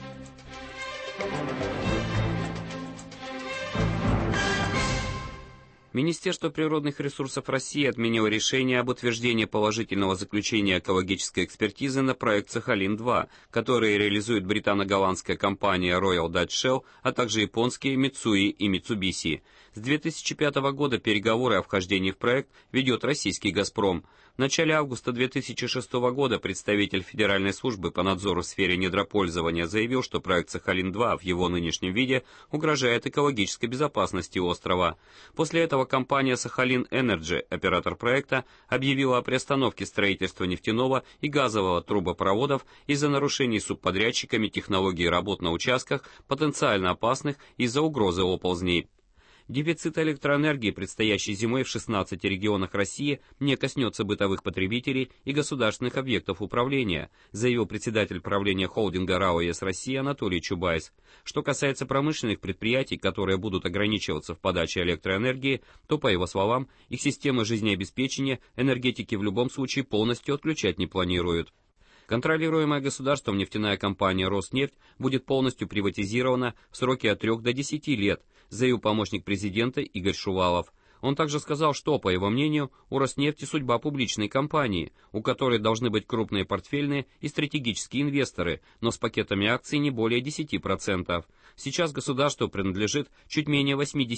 Министерство природных ресурсов России отменило решение об утверждении положительного заключения экологической экспертизы на проект «Сахалин-2», который реализует британо-голландская компания Royal Dutch Shell, а также японские Mitsui и Mitsubishi. С 2005 года переговоры о вхождении в проект ведет российский «Газпром». В начале августа 2006 года представитель Федеральной службы по надзору в сфере недропользования заявил, что проект «Сахалин-2» в его нынешнем виде угрожает экологической безопасности острова. После этого компания «Сахалин Энерджи», оператор проекта, объявила о приостановке строительства нефтяного и газового трубопроводов из-за нарушений субподрядчиками технологий работ на участках, потенциально опасных из-за угрозы оползней. Дефицит электроэнергии предстоящей зимой в 16 регионах России не коснется бытовых потребителей и государственных объектов управления, заявил председатель правления холдинга РАО ЕС России Анатолий Чубайс. Что касается промышленных предприятий, которые будут ограничиваться в подаче электроэнергии, то, по его словам, их системы жизнеобеспечения энергетики в любом случае полностью отключать не планируют. Контролируемая государством нефтяная компания «Роснефть» будет полностью приватизирована в сроки от 3 до 10 лет, заявил помощник президента Игорь Шувалов. Он также сказал, что, по его мнению, у «Роснефти» судьба публичной компании, у которой должны быть крупные портфельные и стратегические инвесторы, но с пакетами акций не более 10%. Сейчас государству принадлежит чуть менее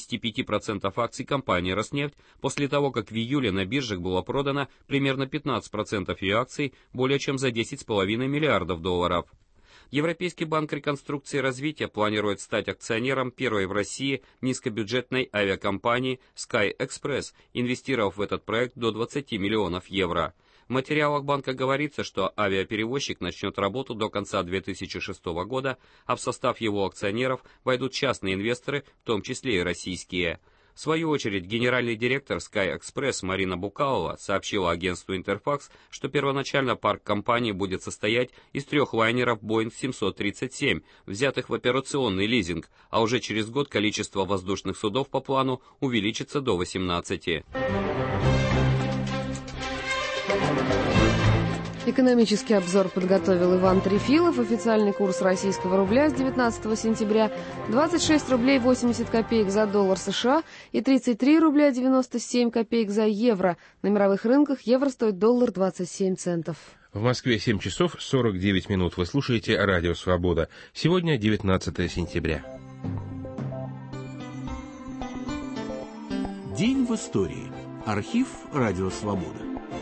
85% акций компании «Роснефть», после того, как в июле на биржах было продано примерно 15% ее акций более чем за 10,5 миллиардов долларов. Европейский банк реконструкции и развития планирует стать акционером первой в России низкобюджетной авиакомпании Sky Express, инвестировав в этот проект до 20 миллионов евро. В материалах банка говорится, что авиаперевозчик начнет работу до конца 2006 года, а в состав его акционеров войдут частные инвесторы, в том числе и российские. В свою очередь, генеральный директор Sky Express Марина Букалова сообщила агентству Интерфакс, что первоначально парк компании будет состоять из 3 лайнеров Boeing 737, взятых в операционный лизинг, а уже через год количество воздушных судов по плану увеличится до 18. Экономический обзор подготовил Иван Трефилов. Официальный курс российского рубля с 19 сентября 26 рублей 80 копеек за доллар США и 33 рубля 97 копеек за евро. На мировых рынках евро стоит доллар 27 центов. В Москве 7 часов 49 минут. Вы слушаете Радио Свобода. Сегодня 19 сентября. День в истории. Архив Радио Свобода.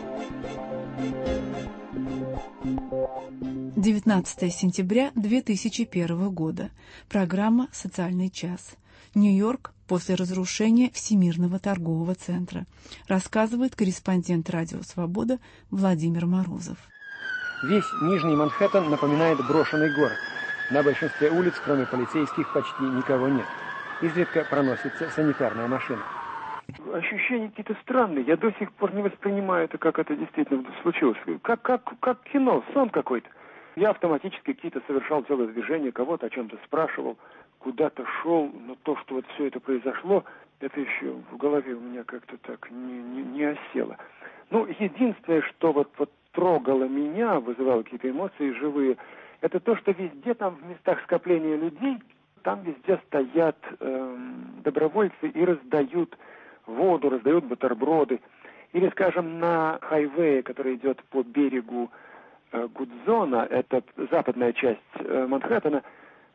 19 сентября 2001 года. Программа «Социальный час». Нью-Йорк после разрушения Всемирного торгового центра. Рассказывает корреспондент «Радио Свобода» Владимир Морозов. Весь Нижний Манхэттен напоминает брошенный город. На большинстве улиц, кроме полицейских, почти никого нет. Изредка проносится санитарная машина. Ощущения какие-то странные. Я до сих пор не воспринимаю это, как это действительно случилось. Как кино, сон какой-то. Я автоматически какие-то совершал телодвижения, кого-то о чем-то спрашивал, куда-то шел, но то, что вот все это произошло, это еще в голове у меня как-то так не осело. Ну, единственное, что вот трогало меня, вызывало какие-то эмоции живые, это то, что везде там в местах скопления людей, там везде стоят добровольцы и раздают воду, раздают бутерброды. Или, скажем, на хайвее, который идет по берегу Гудзона, это западная часть Манхэттена,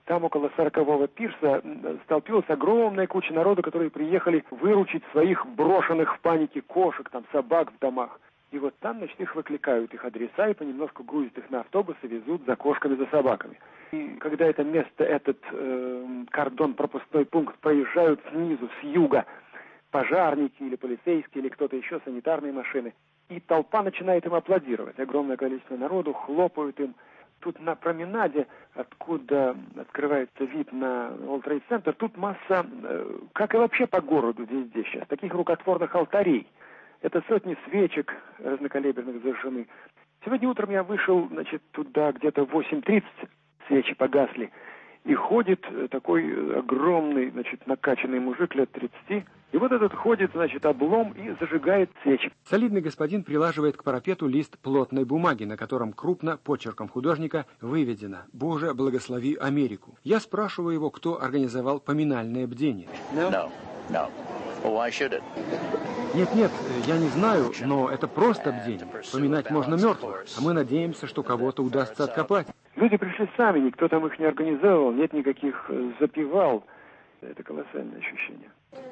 Там около 40-го пирса столпилась огромная куча народу, которые приехали выручить своих брошенных в панике кошек, там, собак в домах. И вот там, значит, их выкликают, их адреса, и понемножку грузят их на автобусы, везут за кошками, за собаками. И когда это место, этот кордон, пропускной пункт проезжают снизу, с юга, пожарники или полицейские, или кто-то еще, санитарные машины, и толпа начинает им аплодировать. Огромное количество народу, хлопают им. Тут на променаде, откуда открывается вид на World Trade Center, тут масса, как и вообще по городу здесь сейчас, таких рукотворных алтарей. Это сотни свечек разнокалиберных зажжены. Сегодня утром я вышел, значит, туда где-то в 8:30, свечи погасли, и ходит такой огромный, значит, накачанный мужик лет 30, и вот этот ходит, значит, облом и зажигает свечи. Солидный господин прилаживает к парапету лист плотной бумаги, на котором крупно почерком художника выведено «Боже, благослови Америку». Я спрашиваю его, кто организовал поминальное бдение. No. Why should it? Нет, я не знаю, но это просто бдение. Поминать можно мертвых, а мы надеемся, что кого-то удастся откопать. Люди пришли сами, никто там их не организовал, нет никаких запевал. Это колоссальное ощущение.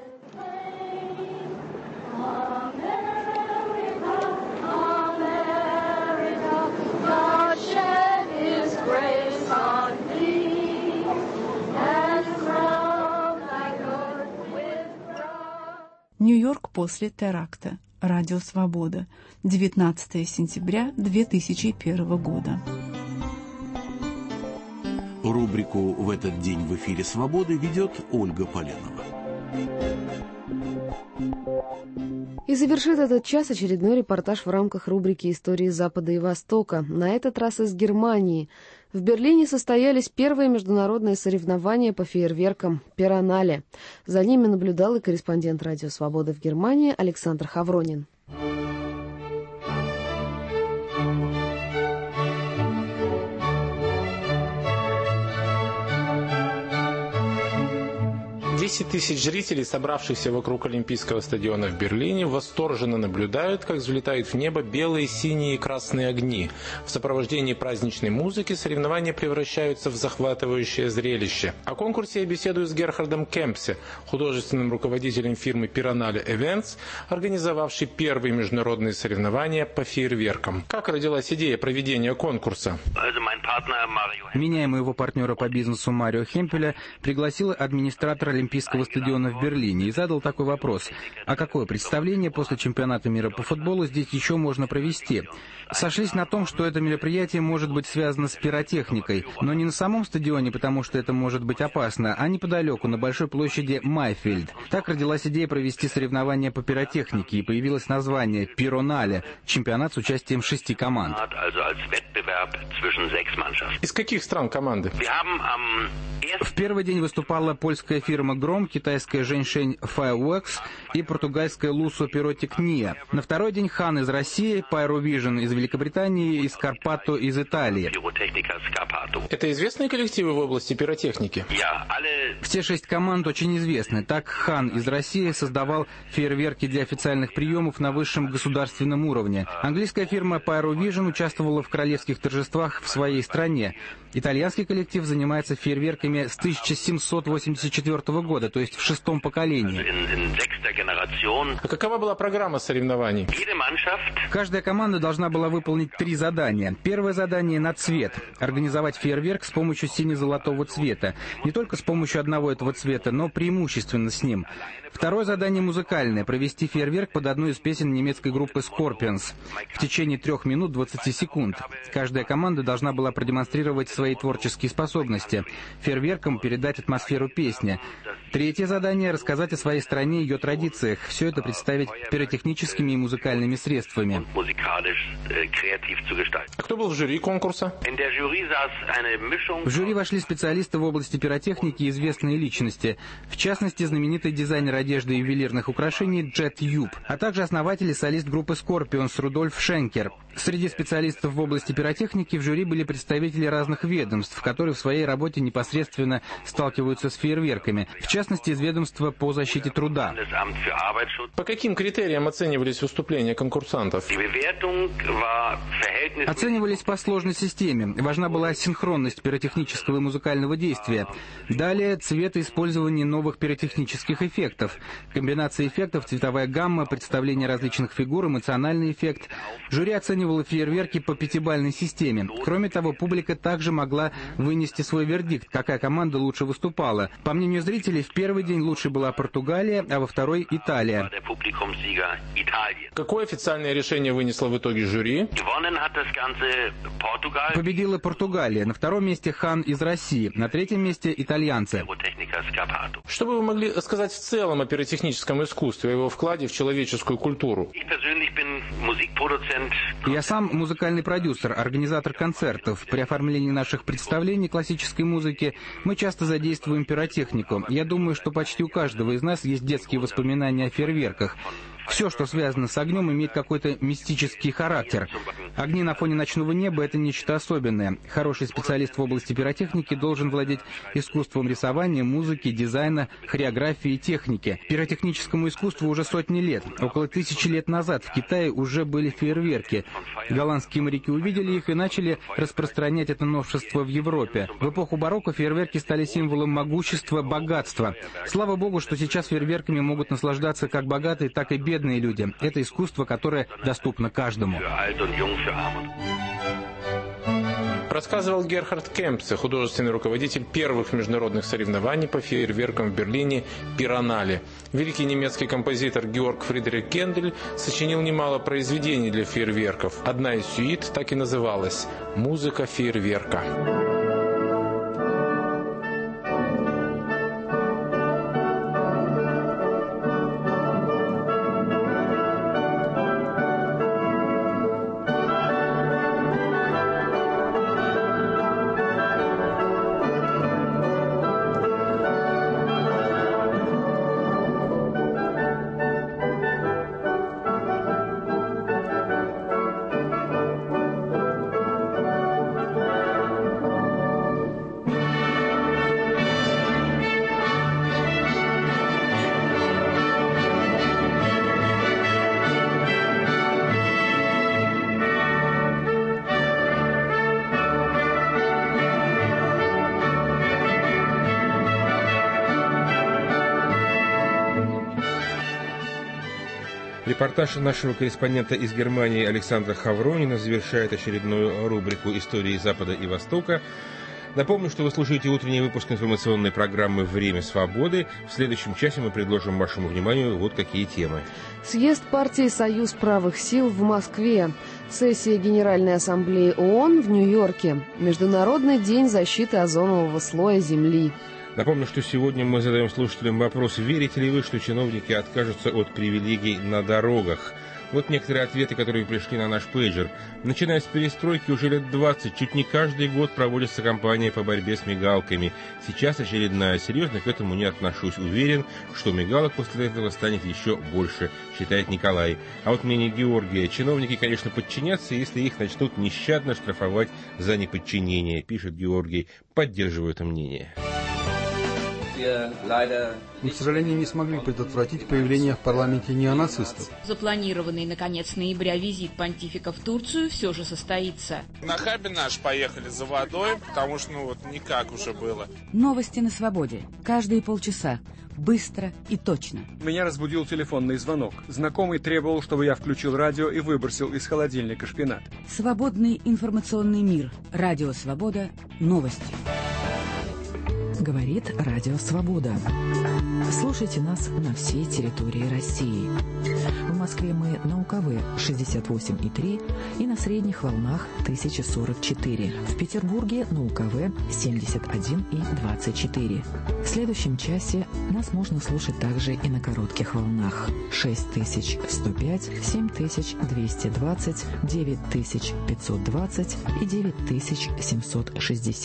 Нью-Йорк после теракта. Радио «Свобода». 19 сентября 2001 года. Рубрику «В этот день в эфире «Свободы» ведет Ольга Поленова. И завершит этот час очередной репортаж в рамках рубрики «Истории Запада и Востока». На этот раз из Германии. В Берлине состоялись первые международные соревнования по фейерверкам «Пиронале». За ними наблюдал и корреспондент «Радио Свобода» в Германии Александр Хавронин. 10 тысяч зрителей, собравшихся вокруг Олимпийского стадиона в Берлине, восторженно наблюдают, как взлетают в небо белые, синие и красные огни. В сопровождении праздничной музыки соревнования превращаются в захватывающее зрелище. О конкурсе я беседую с Герхардом Кемпсе, художественным руководителем фирмы Пиронале Events, организовавшей первые международные соревнования по фейерверкам. Как родилась идея проведения конкурса? Меня и моего партнера по бизнесу Марио Хемпеля пригласил администратор Олимпийского стадиона в Берлине и задал такой вопрос: а какое представление после чемпионата мира по футболу здесь еще можно провести? Сошлись на том, что это мероприятие может быть связано с пиротехникой, но не на самом стадионе, потому что это может быть опасно, а неподалеку, на большой площади Майфельд. Так родилась идея провести соревнования по пиротехнике, и появилось название «Пиронале» — чемпионат с участием 6 команд. Из каких стран команды? В первый день выступала польская фирма «Гром», китайская «Женьшень Fireworks» и португальская «Лусо Пиротехния». На второй день «Хан» из России, «Pyrovision» из Великобритании и «Скарпато» из Италии. Это известные коллективы в области пиротехники? Все 6 команд очень известны. Так, «Хан» из России создавал фейерверки для официальных приемов на высшем государственном уровне. Английская фирма «Pyrovision» участвовала в королевских торжествах в своей стране. Итальянский коллектив занимается фейерверками с 1784 года, то есть в 6-м поколении. А какова была программа соревнований? Каждая команда должна была выполнить 3 задания. Первое задание на цвет — организовать фейерверк с помощью сине-золотого цвета. Не только с помощью одного этого цвета, но преимущественно с ним. Второе задание музыкальное — провести фейерверк под одну из песен немецкой группы Scorpions в течение 3 минут 20 секунд. Каждая команда должна была продемонстрировать свои творческие способности, фейерверком передать атмосферу песни. Третье задание — рассказать о своей стране и ее традициях. Все это представить пиротехническими и музыкальными средствами. А кто был в жюри конкурса? В жюри вошли специалисты в области пиротехники и известные личности, в частности, знаменитый дизайнер одежды и ювелирных украшений Джет Юб, а также основатель и солист группы Scorpions Рудольф Шенкер. Среди специалистов в области пиротехники в жюри были представители разных ведомств, которые в своей работе непосредственно сталкиваются с фейерверками, в частности, из ведомства по защите труда. По каким критериям оценивались выступления конкурсантов? Оценивались по сложной системе. Важна была синхронность пиротехнического и музыкального действия. Далее цвет и использование новых пиротехнических эффектов. Комбинация эффектов, цветовая гамма, представление различных фигур, эмоциональный эффект. Жюри оценивало фейерверки по пятибалльной системе. Кроме того, публика также могла вынести свой вердикт, какая команда лучше выступала. По мнению зрителей, в первый день лучше была Португалия, а во второй — Италия. Какое официальное решение вынесло в итоге жюри? Победила Португалия. На втором месте Хан из России. На третьем месте итальянцы. Что бы вы могли сказать в целом о пиротехническом искусстве, о его вкладе в человеческую культуру? Я сам музыкальный продюсер, организатор концертов. При оформлении наших представлений классической музыки мы часто задействуем пиротехнику. Я думаю, что почти у каждого из нас есть детские воспоминания о фейерверках. Все, что связано с огнем, имеет какой-то мистический характер. Огни на фоне ночного неба — это нечто особенное. Хороший специалист в области пиротехники должен владеть искусством рисования, музыки, дизайна, хореографии и техники. Пиротехническому искусству уже сотни лет. Около 1000 лет назад в Китае уже были фейерверки. Голландские моряки увидели их и начали распространять это новшество в Европе. В эпоху барокко фейерверки стали символом могущества, богатства. Слава богу, что сейчас фейерверками могут наслаждаться как богатые, так и бедные люди. Это искусство, которое доступно каждому. Рассказывал Герхард Кемпце, художественный руководитель первых международных соревнований по фейерверкам в Берлине «Пиранале». Великий немецкий композитор Георг Фридрих Гендель сочинил немало произведений для фейерверков. Одна из сюит так и называлась «Музыка фейерверка». Репортаж нашего корреспондента из Германии Александра Хавронина завершает очередную рубрику «Истории Запада и Востока». Напомню, что вы слушаете утренний выпуск информационной программы «Время свободы». В следующем часе мы предложим вашему вниманию вот какие темы. Съезд партии «Союз правых сил» в Москве. Сессия Генеральной ассамблеи ООН в Нью-Йорке. Международный день защиты озонового слоя Земли. Напомню, что сегодня мы задаем слушателям вопрос: верите ли вы, что чиновники откажутся от привилегий на дорогах? Вот некоторые ответы, которые пришли на наш пейджер. Начиная с перестройки, уже лет 20, чуть не каждый год проводится кампания по борьбе с мигалками. Сейчас очередная. Серьезно к этому не отношусь. Уверен, что мигалок после этого станет еще больше, считает Николай. А вот мнение Георгия: чиновники, конечно, подчинятся, если их начнут нещадно штрафовать за неподчинение, пишет Георгий. Поддерживаю это мнение. Мы, к сожалению, не смогли предотвратить появление в парламенте неонацистов. Запланированный на конец ноября визит понтифика в Турцию все же состоится. На хабе наш поехали за водой, потому что, никак уже было. Новости на свободе. Каждые полчаса. Быстро и точно. Меня разбудил телефонный звонок. Знакомый требовал, чтобы я включил радио и выбросил из холодильника шпинат. Свободный информационный мир. Радио «Свобода». Новости. Говорит Радио Свобода. Слушайте нас на всей территории России. В Москве мы на УКВ 68,3 и на средних волнах 1044. В Петербурге на УКВ 71,24. В следующем часе нас можно слушать также и на коротких волнах 6105, 7220, 9520 и 9760.